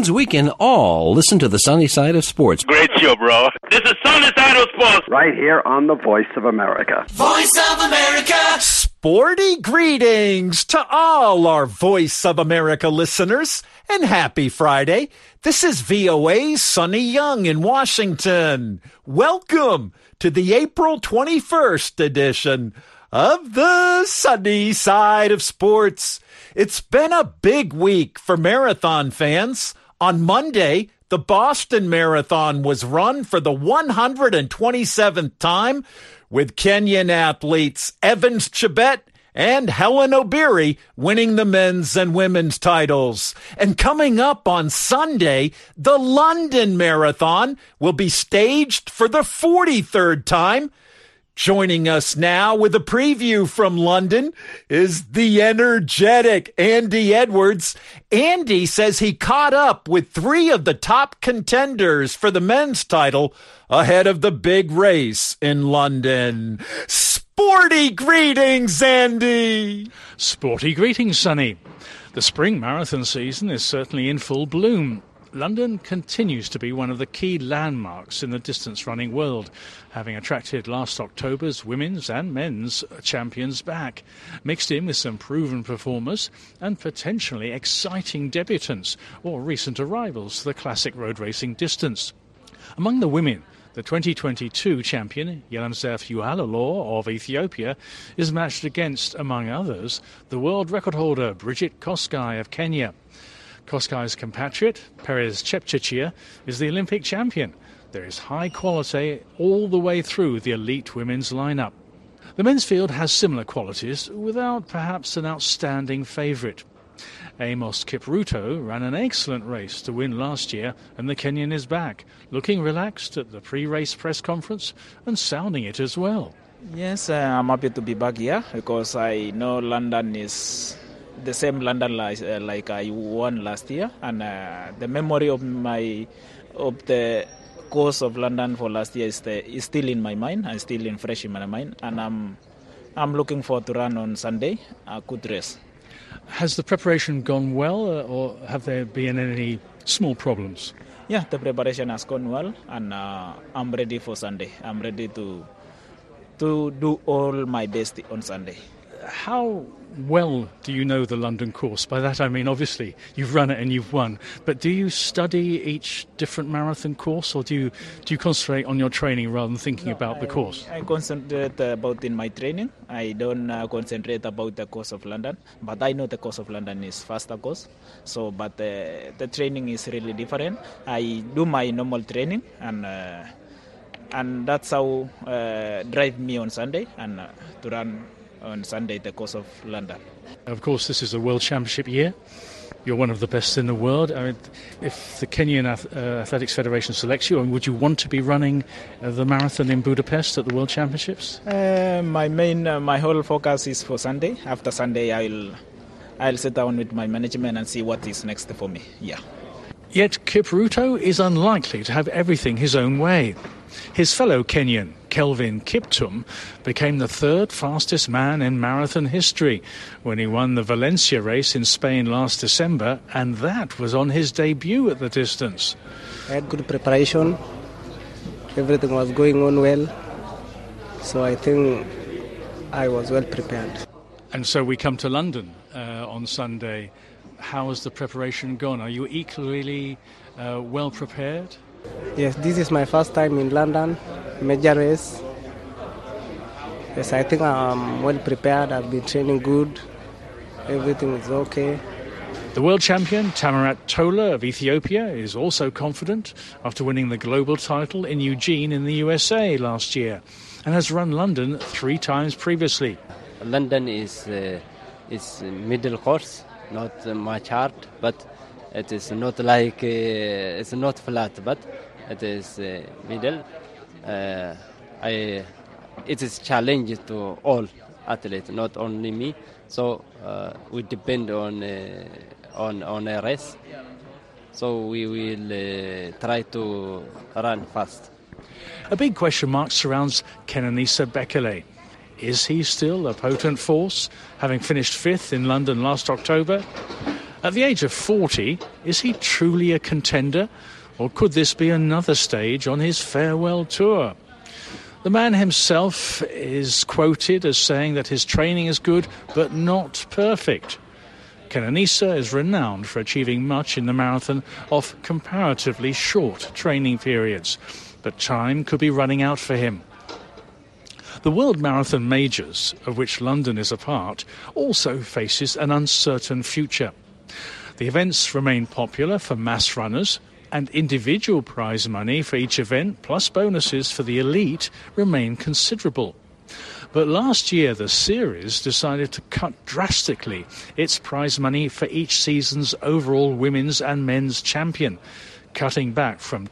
means we can all listen to the sunny side of sports. Great show, bro. This is Sunny Side of Sports. Right here on the Voice of America. Voice of America. Sporty greetings to all our Voice of America listeners, and happy Friday. This is VOA's Sonny Young in Washington. Welcome to the April 21st edition of the Sunny Side of Sports. It's been a big week for marathon fans. On Monday, the Boston Marathon was run for the 127th time, with Kenyan athletes Evans Chebet and Helen Obiri winning the men's and women's titles. And coming up on Sunday, the London Marathon will be staged for the 43rd time. Joining us now with a preview from London is the energetic Andy Edwards. Andy says he caught up with 3 of the top contenders for the men's title ahead of the big race in London. Sporty greetings, Andy! Sporty greetings, Sonny. The spring marathon season is certainly in full bloom. London continues to be one of the key landmarks in the distance running world, having attracted last October's women's and men's champions back, mixed in with some proven performers and potentially exciting debutants or recent arrivals to the classic road racing distance. Among the women, the 2022 champion, Yelamzef Uhalalo of Ethiopia, is matched against, among others, the world record holder Bridget Kosgei of Kenya. Kosgei's compatriot, Perez Chepchirchir, is the Olympic champion. There is high quality all the way through the elite women's lineup. The men's field has similar qualities, without perhaps an outstanding favourite. Amos Kipruto ran an excellent race to win last year, and the Kenyan is back, looking relaxed at the pre-race press conference and sounding it as well. Yes, I'm happy to be back here because I know London is the same London like I won last year, and the memory of the course of London for last year is still in my mind. I'm still fresh in my mind, and I'm looking forward to run on Sunday a good race. Has the preparation gone well, or have there been any small problems? Yeah, the preparation has gone well, and I'm ready for Sunday. I'm ready to do all my best on Sunday. How well do you know the London course? By that I mean, obviously, you've run it and you've won. But do you study each different marathon course, or do you concentrate on your training rather than thinking about the course? I concentrate about in my training. I don't concentrate about the course of London. But I know the course of London is faster course. So, but the training is really different. I do my normal training, and that's how drive me on Sunday and to run on Sunday the course of London. Of course, this is a World Championship year. You're one of the best in the world. I mean, if the Kenyan Athletics Federation selects you, would you want to be running the marathon in Budapest at the World Championships? My whole focus is for Sunday. After Sunday, I'll sit down with my management and see what is next for me. Yeah. Yet Kipruto is unlikely to have everything his own way. His fellow Kenyan, Kelvin Kiptum, became the 3rd fastest man in marathon history when he won the Valencia race in Spain last December, and that was on his debut at the distance. I had good preparation. Everything was going on well. So I think I was well prepared. And so we come to London on Sunday. How has the preparation gone? Are you equally well prepared? Yes, this is my first time in London, major race. Yes, I think I'm well prepared. I've been training good. Everything is okay. The world champion, Tamarat Tola of Ethiopia, is also confident after winning the global title in Eugene in the USA last year, and has run London 3 times previously. London is middle course, not much hard, but it is not like it's not flat, but it is middle. It is challenge to all athletes, not only me. So we depend on a race. So we will try to run fast. A big question mark surrounds Kenenisa Bekele. Is he still a potent force, having finished 5th in London last October? At the age of 40, is he truly a contender? Or could this be another stage on his farewell tour? The man himself is quoted as saying that his training is good, but not perfect. Kenenisa is renowned for achieving much in the marathon of comparatively short training periods, but time could be running out for him. The World Marathon Majors, of which London is a part, also faces an uncertain future. The events remain popular for mass runners, and individual prize money for each event, plus bonuses for the elite, remain considerable. But last year, the series decided to cut drastically its prize money for each season's overall women's and men's champion, cutting back from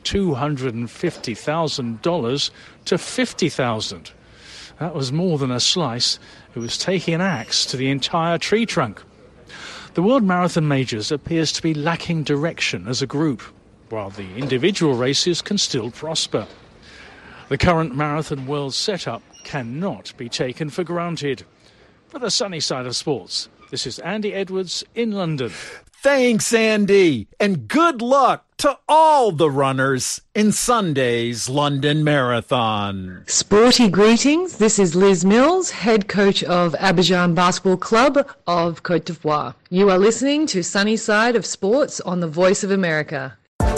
$250,000 to $50,000. That was more than a slice. It was taking an axe to the entire tree trunk. The World Marathon Majors appears to be lacking direction as a group, while the individual races can still prosper. The current marathon world setup cannot be taken for granted. For the sunny side of sports, this is Andy Edwards in London. Thanks, Andy, and good luck to all the runners in Sunday's London Marathon. Sporty greetings. This is Liz Mills, head coach of Abidjan Basketball Club of Côte d'Ivoire. You are listening to Sunny Side of Sports on the Voice of America.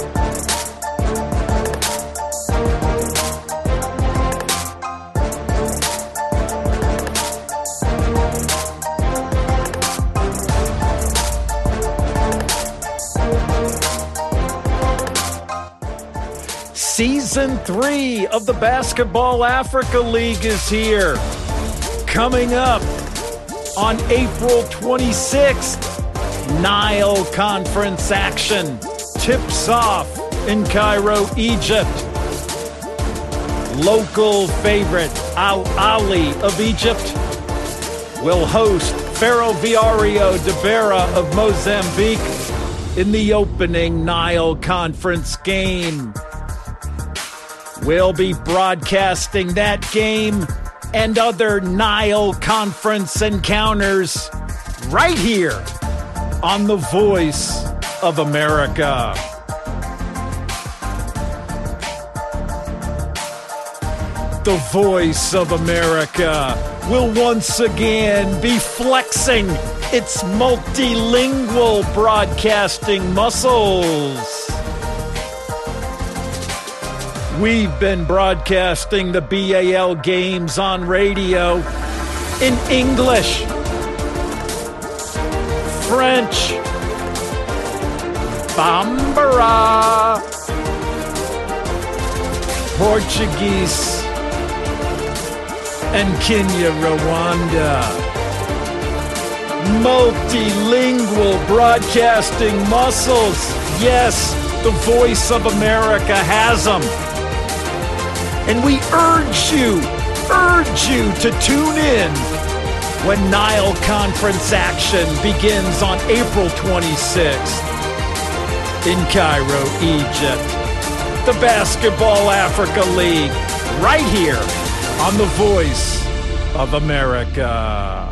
Season 3 of the Basketball Africa League is here. Coming up on April 26th, Nile Conference action tips off in Cairo, Egypt. Local favorite Al Ahly of Egypt will host Ferroviario de Beira of Mozambique in the opening Nile Conference game. We'll be broadcasting that game and other Nile Conference encounters right here on the Voice of America. The Voice of America will once again be flexing its multilingual broadcasting muscles. We've been broadcasting the BAL games on radio in English, French, Bambara, Portuguese, and Kenya, Rwanda. Multilingual broadcasting muscles. Yes, the Voice of America has them. And we urge you to tune in when Nile Conference action begins on April 26th in Cairo, Egypt. The Basketball Africa League, right here on the Voice of America.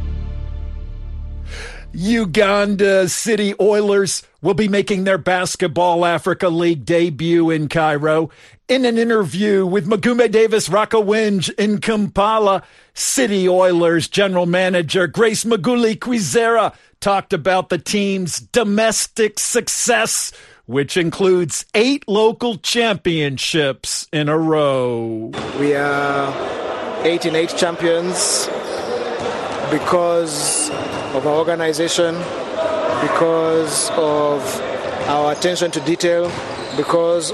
Uganda City Oilers will be making their Basketball Africa League debut in Cairo. In an interview with Magume Davis Rakowinj in Kampala, City Oilers general manager Grace Maguli Kwizera talked about the team's domestic success, which includes 8 local championships in a row. We are 8-8 champions because of our organization, because of our attention to detail, because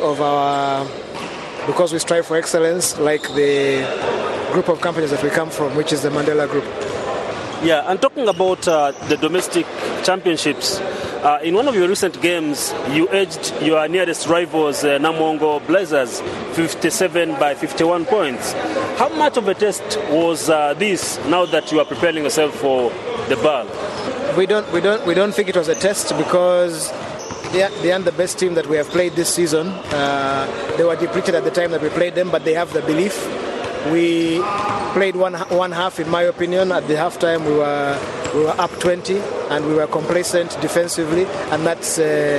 we strive for excellence, like the group of companies that we come from, which is the Mandela Group. Yeah, and talking about the domestic championships, in one of your recent games, you edged your nearest rivals, Namongo Blazers, 57 by 51 points. How much of a test was this now that you are preparing yourself for the BAL? We don't think it was a test because they aren't the best team that we have played this season. They were depleted at the time that we played them, but they have the belief We played one half, in my opinion. At the halftime, we were up 20, and we were complacent defensively, and that's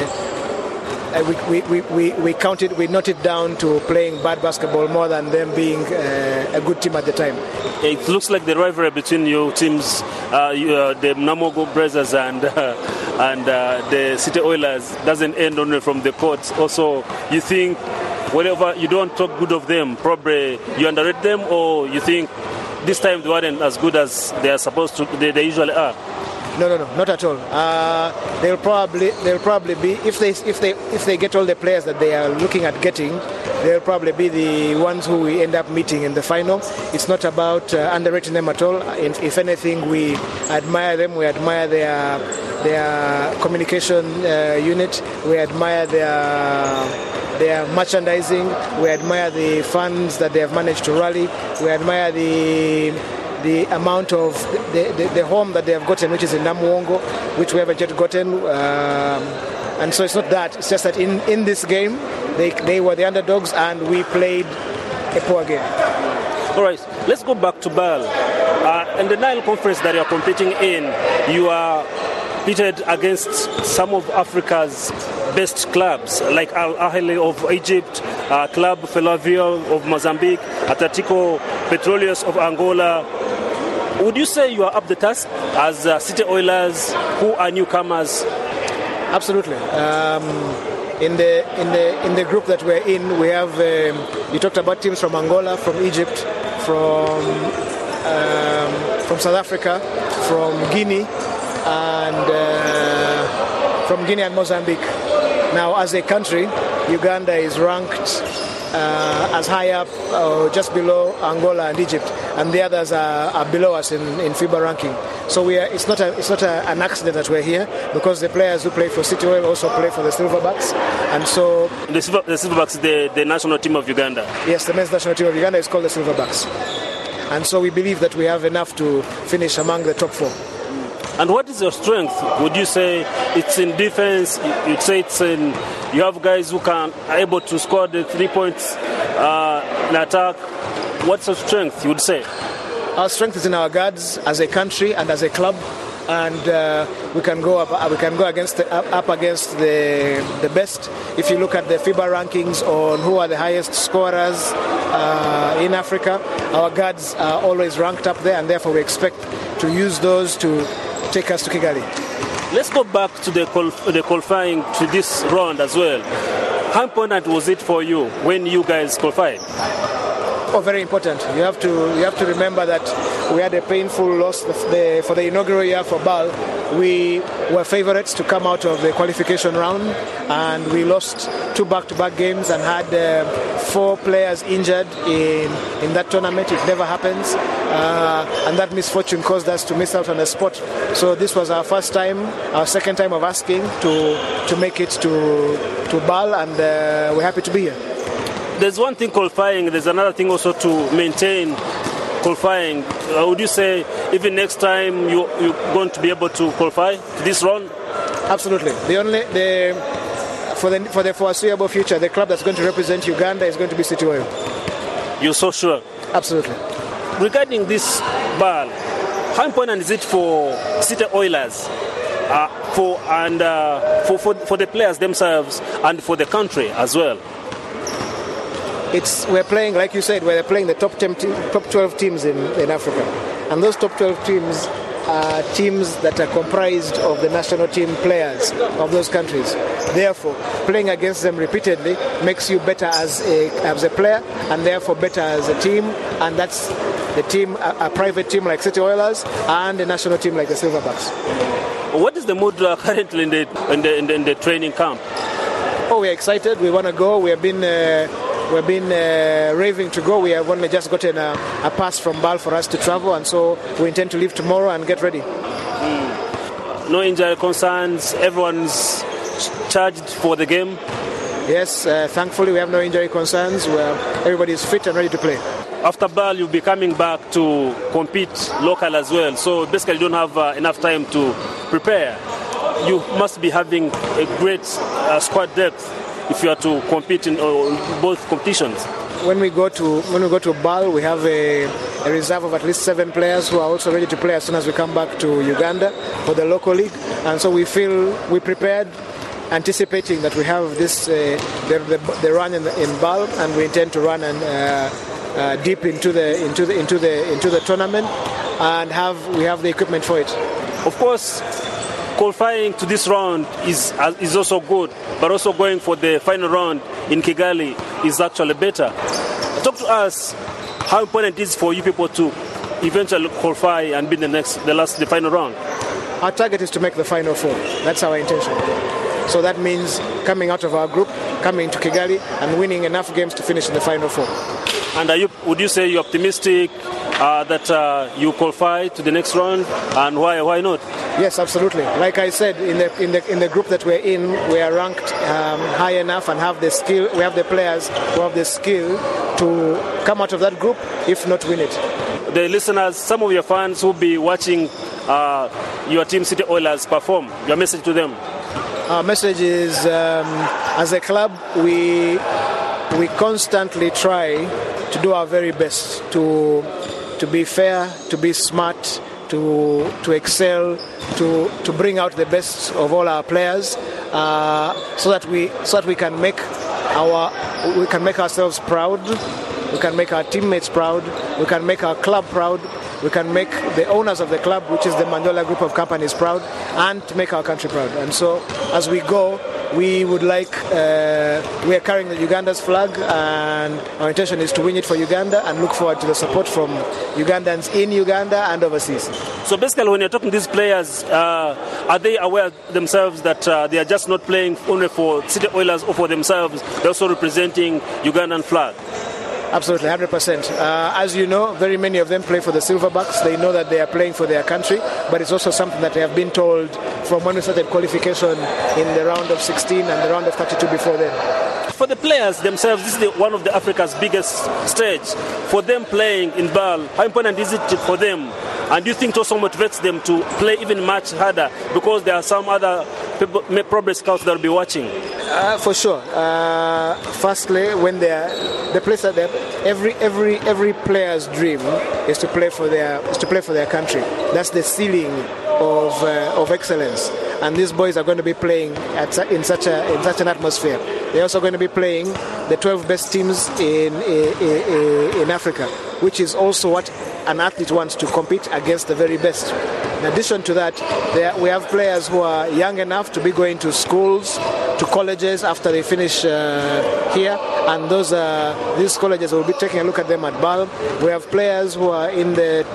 we noted down to playing bad basketball more than them being a good team at the time. It looks like the rivalry between your teams, the Namongo Blazers and the City Oilers, doesn't end only from the court. Also, you think whenever you don't talk good of them, probably you underrate them, or you think this time they weren't as good as they are supposed to, they usually are? No, not at all. They'll probably be, if they get all the players that they are looking at getting, they'll probably be the ones who we end up meeting in the final. It's not about underrating them at all. If anything, we admire them. We admire their communication unit. We admire their merchandising. We admire the funds that they have managed to rally. We admire the amount of the home that they have gotten, which is in Namuongo, which we haven't yet gotten. And so it's not that. It's just that in this game, they were the underdogs and we played a poor game. All right, let's go back to BAL. In the Nile Conference that you are competing in, you are pitted against some of Africa's best clubs, like Al Ahly of Egypt, Club Felavio of Mozambique, Atletico Petroleus of Angola. Would you say you are up the task as City Oilers, who are newcomers? Absolutely. In the group that we're in, we have you talked about teams from Angola, from Egypt, from South Africa, from Guinea, and Mozambique. Now, as a country, Uganda is ranked as high up, just below Angola and Egypt, and the others are below us in FIBA ranking. So it's not an accident that we're here, because the players who play for City Oil also play for the Silverbacks, and so the Silverbacks, the national team of Uganda. Yes, the men's national team of Uganda is called the Silverbacks, and so we believe that we have enough to finish among the top four. And what is your strength? Would you say it's in defense? You'd say it's in, you have guys who are able to score the 3 points in attack. What's your strength, you would say? Our strength is in our guards as a country and as a club, and we can go up against the best. If you look at the FIBA rankings on who are the highest scorers in Africa, our guards are always ranked up there, and therefore we expect to use those to take us to Kigali. Let's go back to the qualifying to this round as well. How important was it for you when you guys qualified? Oh, very important. You have to remember that we had a painful loss for the inaugural year for BAL. We were favourites to come out of the qualification round, and we lost 2 back-to-back games and had 4 players injured in that tournament. It never happens, and that misfortune caused us to miss out on the spot. So this was our second time of asking to make it to BAL, and we're happy to be here. There's one thing qualifying, there's another thing also to maintain qualifying. Would you say even next time you're going to be able to qualify to this round? Absolutely. For the foreseeable future, the club that's going to represent Uganda is going to be City Oil. You're so sure? Absolutely. Regarding this BAL, how important is it for City Oilers, for the players themselves and for the country as well? We're playing, like you said, we're playing the top 12 teams in Africa. And those top 12 teams are teams that are comprised of the national team players of those countries. Therefore, playing against them repeatedly makes you better as a player, and therefore better as a team. And that's the team, a private team like City Oilers, and a national team like the Silverbacks. What is the mood currently in the training camp? Oh, we're excited. We want to go. We've been raving to go. We have only just gotten a pass from BAL for us to travel, and so we intend to leave tomorrow and get ready. No injury concerns. Everyone's charged for the game. Yes, thankfully we have no injury concerns. Everybody is fit and ready to play. After BAL, you'll be coming back to compete local as well. So basically, you don't have enough time to prepare. You must be having a great squad depth if you are to compete in both competitions. when we go to Bal, we have a reserve of at least 7 players who are also ready to play as soon as we come back to Uganda for the local league. And so we feel we prepared, anticipating that we have this the run in Bal, and we intend to run and deep into the tournament, and we have the equipment for it. Of course, qualifying to this round is also good, but also going for the final round in Kigali is actually better. Talk to us how important it is for you people to eventually qualify and be the final round. Our target is to make the final 4. That's our intention. So that means coming out of our group, coming to Kigali, and winning enough games to finish in the final 4. And would you say you're optimistic that you qualify to the next round, and why not? Yes, absolutely. Like I said, in the group that we're in, we are ranked high enough and have the skill. We have the players who have the skill to come out of that group, if not win it. The listeners, some of your fans will be watching your team City Oilers perform. Your message to them? Our message is, as a club, we constantly try to do our very best to be fair, to be smart, to excel, to bring out the best of all our players, so that we can make ourselves proud, we can make our teammates proud, we can make our club proud, we can make the owners of the club, which is the Mandola Group of Companies, proud, and to make our country proud. And so, as we go, we would like, we are carrying the Uganda's flag, and our intention is to win it for Uganda, and look forward to the support from Ugandans in Uganda and overseas. So basically, when you're talking to these players, are they aware themselves that they are just not playing only for City Oilers or for themselves, they're also representing Ugandan flag? Absolutely, 100%. As you know, very many of them play for the Silverbacks. They know that they are playing for their country, but it's also something that they have been told from when we started qualification in the round of 16 and the round of 32 before then. For the players themselves, this is one of Africa's biggest stage. For them playing in Bal, how important is it for them? And do you think it also motivates them to play even much harder because there are some other people, probably scouts that will be watching? For sure. Firstly, when the place that every player's dream is to play for their country. That's the ceiling of excellence. And these boys are going to be playing in such an atmosphere. They're also going to be playing the 12 best teams in Africa, which is also what an athlete wants, to compete against the very best. In addition to that, we have players who are young enough to be going to schools, to colleges after they finish here, and these colleges will be taking a look at them at Bal. We have players who are in the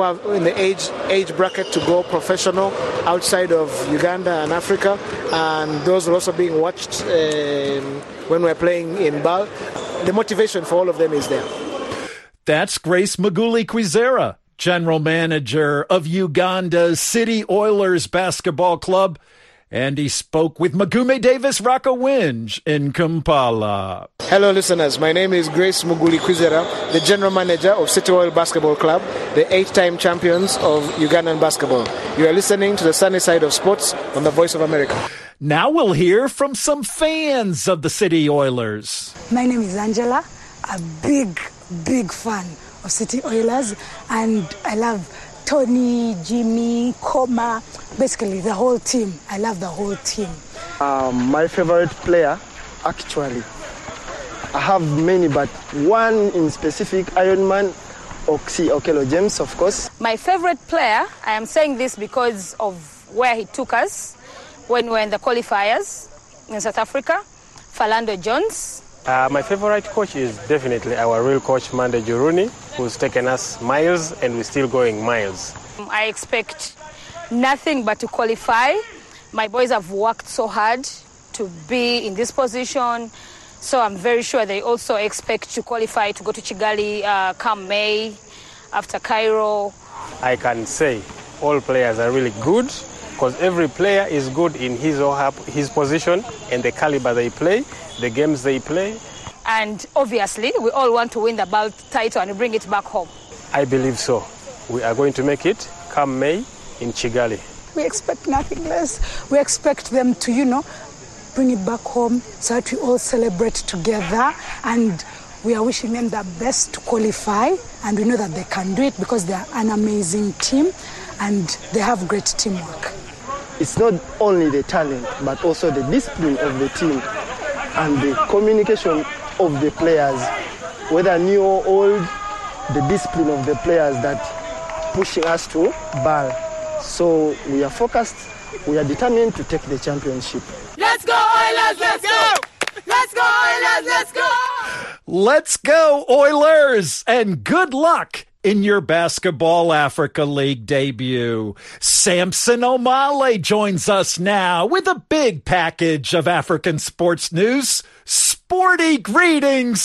age bracket to go professional outside of Uganda and Africa, and those are also being watched when we're playing in Bal. The motivation for all of them is there. That's Grace Maguli-Kwizera, General Manager of Uganda's City Oilers Basketball Club, and he spoke with Magume Davis Rakowinj in Kampala. Hello listeners, my name is Grace Maguli-Kwizera, the General Manager of City Oil Basketball Club, the 8-time champions of Ugandan basketball. You are listening to the sunny side of sports on the Voice of America. Now we'll hear from some fans of the City Oilers. My name is Angela, a big fan of City Oilers, and I love Tony, Jimmy, Koma, basically the whole team. I love the whole team. My favorite player, actually, I have many, but one in specific, Ironman Oxy Okello James, of course. My favorite player, I am saying this because of where he took us when we were in the qualifiers in South Africa, Philando Jones. My favorite coach is definitely our real coach, Mande Juruni, who's taken us miles and we're still going miles. I expect nothing but to qualify. My boys have worked so hard to be in this position, so I'm very sure they also expect to qualify to go to Kigali come May, after Cairo. I can say all players are really good because every player is good in his or her, his position and the caliber they play, the games they play. And obviously, we all want to win the belt title and bring it back home. I believe so. We are going to make it come May in Kigali. We expect nothing less. We expect them to, bring it back home so that we all celebrate together and We are wishing them the best to qualify, and we know that they can do it because they are an amazing team and they have great teamwork. It's not only the talent, but also the discipline of the team and the communication of the players, whether new or old, the discipline of the players that pushing us to ball. So we are focused, we are determined to take the championship. Let's go, Oilers, let's go! Let's go, Oilers, let's go! Let's go, Oilers, and good luck in your Basketball Africa League debut. Samson Omale joins us now with a big package of African sports news. Sporty greetings,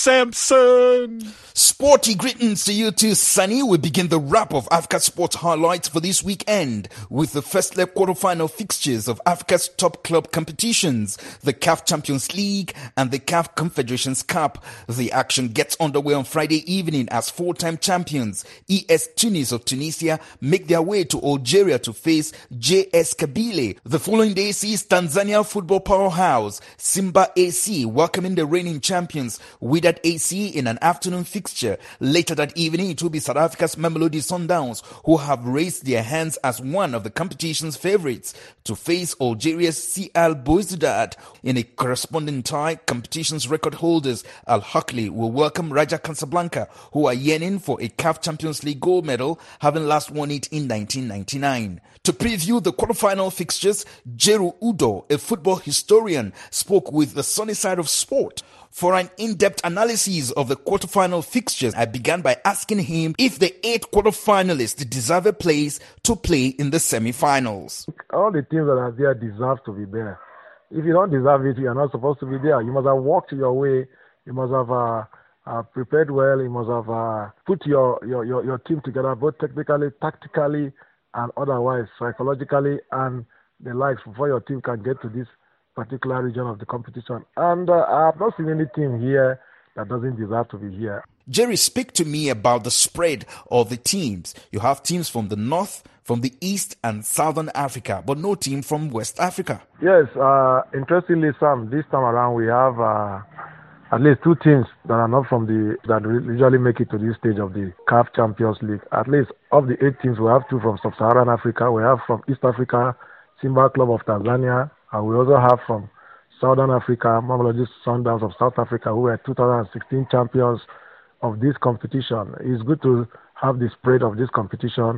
Samson. Sporty greetings to you too, Sonny. We begin the wrap of Africa Sports highlights for this weekend with the first leg quarterfinal fixtures of Africa's top club competitions, the CAF Champions League and the CAF Confederations Cup. The action gets underway on Friday evening as four-time champions ES Tunis of Tunisia make their way to Algeria to face JS Kabylie. The following day sees Tanzania football powerhouse Simba AC welcoming the reigning champions Wydad AC in an afternoon fixture. Later that evening, it will be South Africa's Mamelodi Sundowns, who have raised their hands as one of the competition's favorites, to face Algeria's CL Belouizdad. In a corresponding tie, competition's record holders Al Ahly will welcome Raja Casablanca, who are yearning for a CAF Champions League gold medal, having last won it in 1999. To preview the quarterfinal fixtures, Jeru Udo, a football historian, spoke with the Sunny Side of Sport. For an in-depth analysis of the quarterfinal fixtures, I began by asking him if the 8 quarterfinalists deserve a place to play in the semi-finals. All the teams that are there deserve to be there. If you don't deserve it, you are not supposed to be there. You must have walked your way. You must have prepared well. You must have put your team together, both technically, tactically, and otherwise, psychologically, and the likes, before your team can get to this particular region of the competition. And I have not seen any team here that doesn't deserve to be here. Jerry, speak to me about the spread of the teams. You have teams from the north, from the east and southern Africa, but no team from West Africa. Yes, interestingly, Sam, this time around we have at least 2 teams that are not from that usually make it to this stage of the CAF Champions League. At least of the 8 teams, we have 2 from Sub-Saharan Africa. We have from East Africa, Simba Club of Tanzania. And we also have from Southern Africa, Mamelodi Sundowns of South Africa, who were 2016 champions of this competition. It's good to have the spread of this competition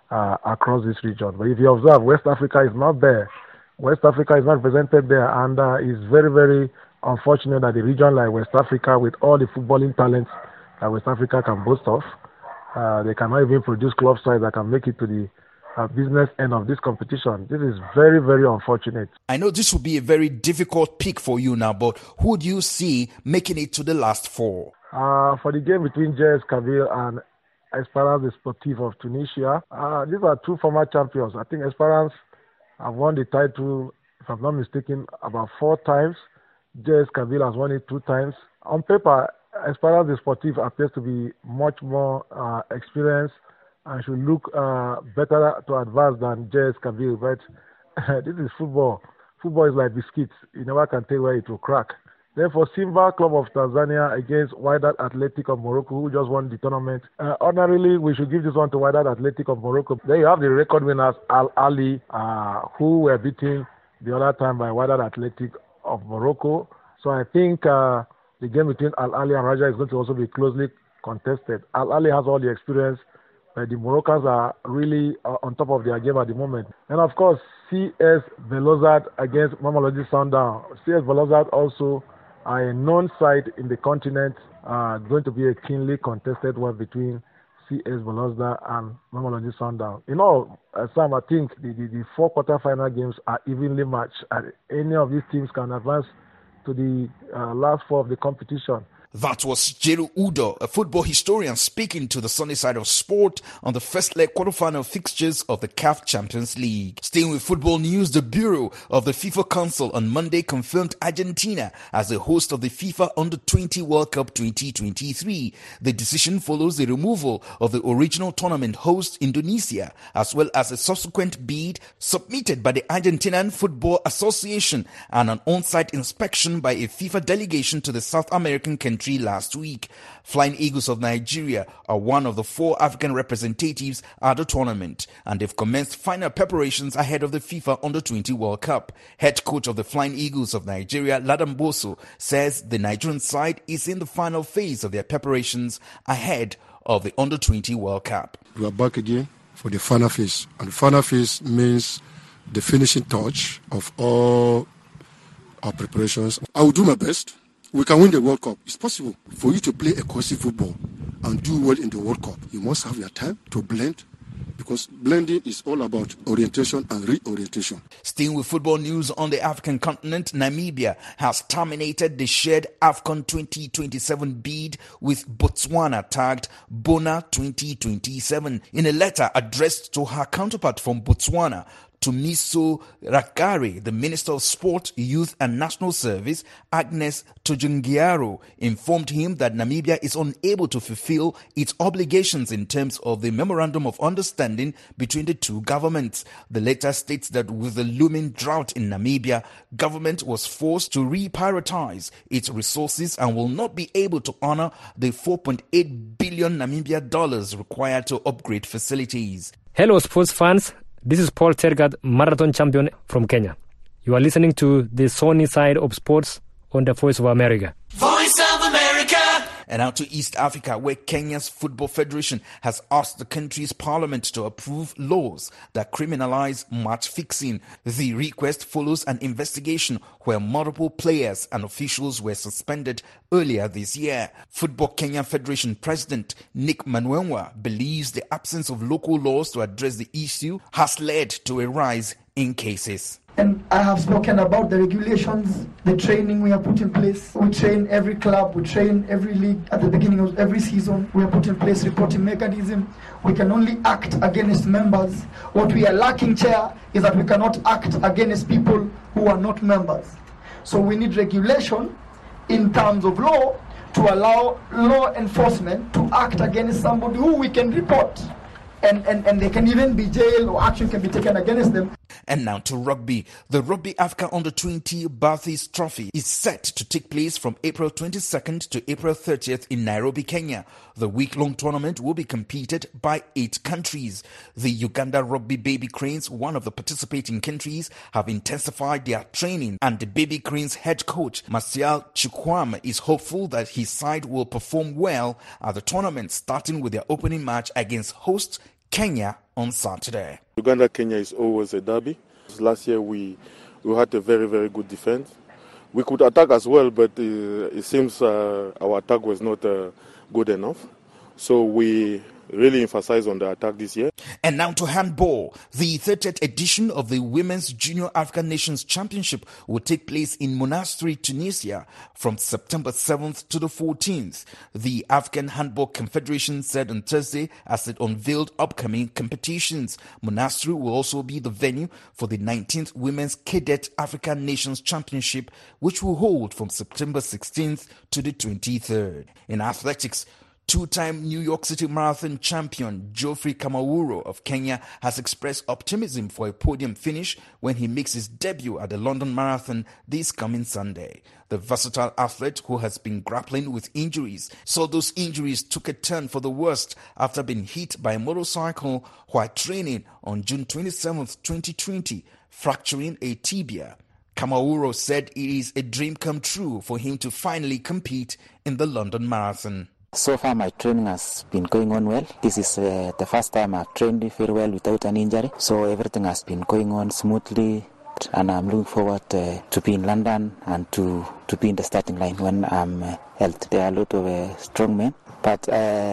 across this region. But if you observe, West Africa is not there. West Africa is not represented there, and it's very, very unfortunate that a region like West Africa, with all the footballing talents that West Africa can boast of, they cannot even produce club sides that can make it to the business end of this competition. This is very, very unfortunate. I know this will be a very difficult pick for you now, but who do you see making it to the last 4? For the game between JS Kabylie and Esperance Sportive of Tunisia, these are 2 former champions. I think Esperance have won the title, if I'm not mistaken, about 4 times. JS Kabylie has won it 2 times. On paper, Esperance Sportive appears to be much more experienced and should look better to advance than JS Kabylie. But this is football. Football is like biscuits. You never can tell where it will crack. Therefore, Simba Club of Tanzania against Wydad Athletic of Morocco, who just won the tournament. Ordinarily, we should give this one to Wydad Athletic of Morocco. There you have the record winners, Al Ahly, who were beaten the other time by Wydad Athletic of Morocco. So I think the game between Al Ahly and Raja is going to also be closely contested. Al Ahly has all the experience. The Moroccans are really on top of their game at the moment. And of course, CS Belouizdad against Mamelodi Sundowns. CS Belouizdad also are a known side in the continent, going to be a keenly contested one between CS Belouizdad and Mamelodi Sundowns. You know, Sam, I think the 4 quarter-final games are evenly matched. Any of these teams can advance to the last 4 of the competition. That was Jeru Udo, a football historian, speaking to the Sunny Side of Sport on the first leg quarterfinal fixtures of the CAF Champions League. Staying with football news, the Bureau of the FIFA Council on Monday confirmed Argentina as the host of the FIFA Under-20 World Cup 2023. The decision follows the removal of the original tournament host, Indonesia, as well as a subsequent bid submitted by the Argentinian Football Association and an on-site inspection by a FIFA delegation to the South American country country last week. Flying Eagles of Nigeria are one of the 4 African representatives at the tournament, and they've commenced final preparations ahead of the FIFA Under-20 World Cup. Head coach of the Flying Eagles of Nigeria, Ladan Boso, says the Nigerian side is in the final phase of their preparations ahead of the Under-20 World Cup. We are back again for the final phase, and the final phase means the finishing touch of all our preparations. I will do my best. We can win the World Cup. It's possible. For you to play a cohesive football and do well in the World Cup, you must have your time to blend, because blending is all about orientation and reorientation. Staying with football news on the African continent, Namibia has terminated the shared AFCON 2027 bid with Botswana, tagged Bona 2027. In a letter addressed to her counterpart from Botswana, Tumiso Rakare, the Minister of Sport, Youth and National Service, Agnes Tujungiaro, informed him that Namibia is unable to fulfill its obligations in terms of the Memorandum of Understanding between the two governments. The letter states that with the looming drought in Namibia, government was forced to reprioritize its resources and will not be able to honor the $4.8 billion Namibia dollars required to upgrade facilities. Hello, sports fans. This is Paul Tergat, marathon champion from Kenya. You are listening to the Sunny Side of Sports on the Voice of America. Voice of America! And out to East Africa, where Kenya's Football Federation has asked the country's parliament to approve laws that criminalize match fixing. The request follows an investigation where multiple players and officials were suspended earlier this year. Football Kenya Federation President Nick Manwenwa believes the absence of local laws to address the issue has led to a rise in cases. And I have spoken about the regulations, the training we have put in place. We train every club, we train every league at the beginning of every season. We have put in place reporting mechanism. We can only act against members. What we are lacking, Chair, is that we cannot act against people who are not members. So we need regulation in terms of law to allow law enforcement to act against somebody who we can report. And they can even be jailed or action can be taken against them. And now to rugby. The Rugby Africa Under-20 Bathurst Trophy is set to take place from April 22nd to April 30th in Nairobi, Kenya. The week-long tournament will be competed by 8 countries. The Uganda Rugby Baby Cranes, one of the participating countries, have intensified their training, and the Baby Cranes head coach, Martial Chukwuemeka, is hopeful that his side will perform well at the tournament, starting with their opening match against host Kenya on Saturday. Uganda-Kenya is always a derby. Last year we had a very, very good defense. We could attack as well, but it seems our attack was not good enough. So we really emphasize on the attack this year. And now to handball. The 30th edition of the Women's Junior African Nations Championship will take place in Monastery, Tunisia from September 7th to the 14th. The African Handball Confederation said on Thursday as it unveiled upcoming competitions. Monastery will also be the venue for the 19th Women's Cadet African Nations Championship, which will hold from September 16th to the 23rd. In athletics, 2-time New York City Marathon champion Geoffrey Kamawuro of Kenya has expressed optimism for a podium finish when he makes his debut at the London Marathon this coming Sunday. The versatile athlete, who has been grappling with injuries, saw those injuries took a turn for the worst after being hit by a motorcycle while training on June 27, 2020, fracturing a tibia. Kamawuro said it is a dream come true for him to finally compete in the London Marathon. So far my training has been going on well. This is the first time I've trained very well without an injury. So everything has been going on smoothly, and I'm looking forward to be in London and to be in the starting line when I'm healthy. There are a lot of strong men, but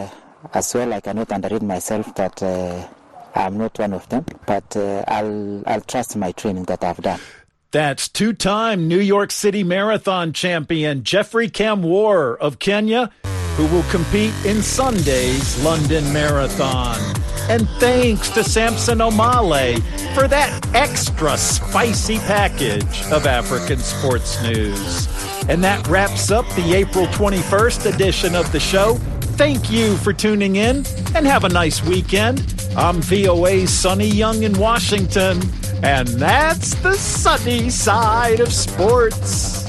as well I cannot underrate myself that I'm not one of them, but I'll trust my training that I've done. That's 2-time New York City Marathon champion Geoffrey Kamawuro of Kenya, who will compete in Sunday's London Marathon. And thanks to Samson Omale for that extra spicy package of African sports news. And that wraps up the April 21st edition of the show. Thank you for tuning in, and have a nice weekend. I'm VOA's Sonny Young in Washington, and that's the sunny side of sports.